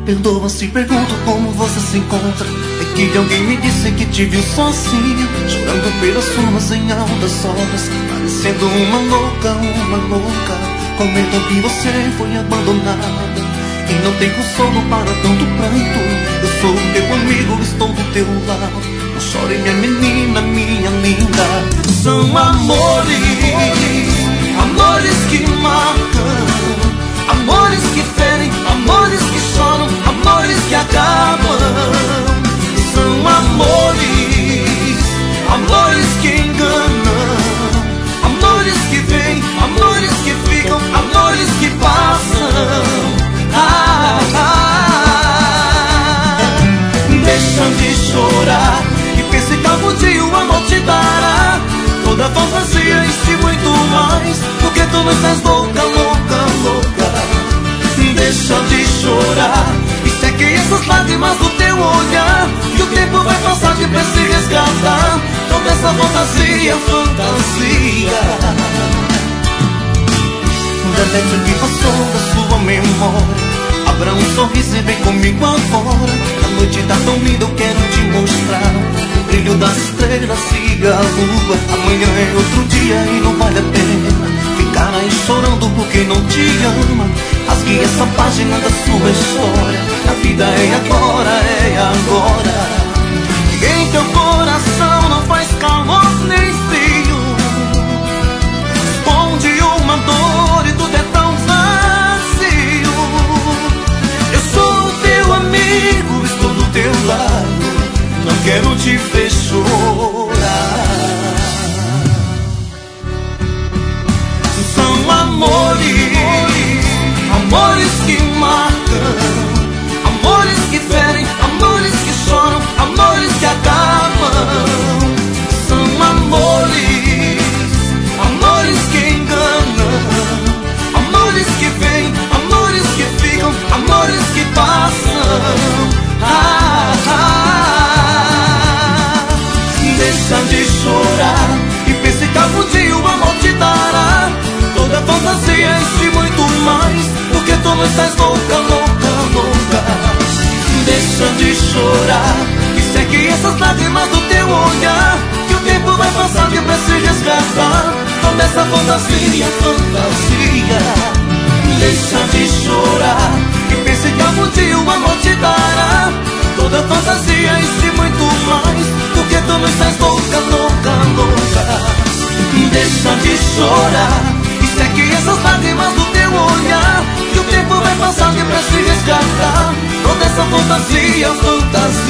Perdoa se pergunto como você se encontra. É que alguém me disse que te viu sozinha, chorando pelas ruas em altas horas, parecendo uma louca, com medo que você foi abandonada e não tem consolo para tanto pranto. Eu sou teu amigo, estou do teu lado. Não chore, minha menina, minha linda. São amores, amores que marcam, amores que ferem, amores que choram, amores que acabam. São amores, amores que enganam, amores que vêm, amores que ficam, amores que passam. Deixa de chorar e pense que algum dia o amor te dará toda a fantasia e muito mais, porque tu não estás louca, louca, louca. Deixa de chorar e seque essas lágrimas do teu olhar, que o tempo vai passar de pra se resgatar toda essa fantasia, fantasia. Delete o que passou da sua memória, abra um sorriso e vem comigo agora. A noite tá tão linda, eu quero te mostrar o brilho das estrelas e a lua. Amanhã é outro dia e não vale a pena ficar aí chorando por quem não te ama. Rasgue essa página da sua história, a vida é agora, é agora. Em teu coração não faz calor nem frio, esconde uma dor e tudo é tão vazio. Eu sou teu amigo, estou do teu lado, não quero te ver chorar. São amores, amores que marcam, amores que ferem, amores que choram, amores que acabam. São amores, amores que enganam, amores que vêm, amores que ficam, amores que passam. Deixa de chorar e pense que algum dia o amor te dará toda a fantasia e muito mais, porque tu não estás louca, louca, louca. Deixa de chorar e seque essas lágrimas do teu olhar, que o tempo vai passar e pra se resgatar toda essa fantasia, fantasia. Deixa de chorar e pense que algum dia o amor te dará toda a fantasia e muito mais, porque tu não estás louca, louca, louca. Deixa de chorar e seque essas lágrimas do teu olhar, que o tempo vai passar e pra se resgatar toda essa fantasia, fantasia.